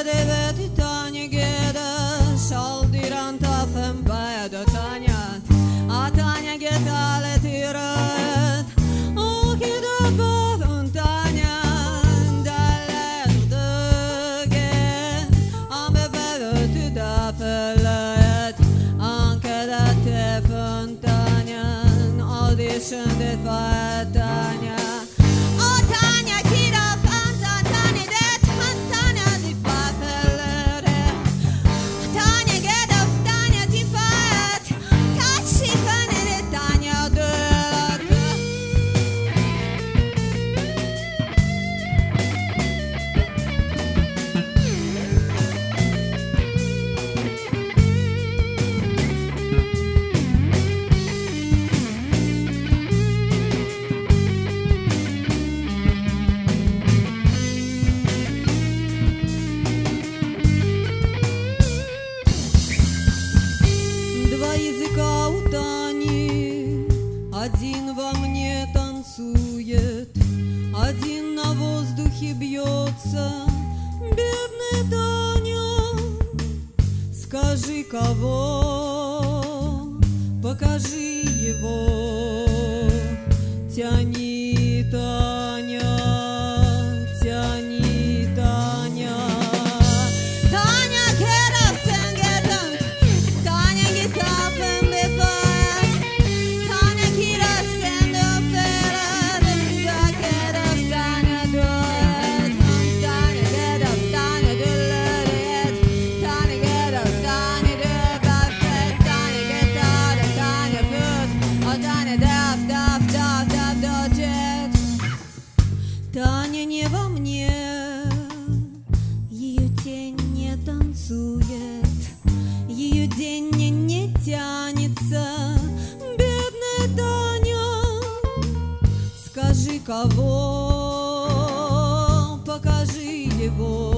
devet Taня geda saldiran tafen bäda Taня a Taня geta letirat och geda baden Taня dalerdege ame bäda tuda felet anke da tefen Taня audition det var Taня. Языка у Тани, один во мне танцует, один на воздухе бьется. Бедная Таня, скажи кого, покажи его. Тяни, Таня, тяни, Таня. Таня не во мне, ее тень не танцует, ее день не тянется. Бедная Таня, скажи кого, покажи его.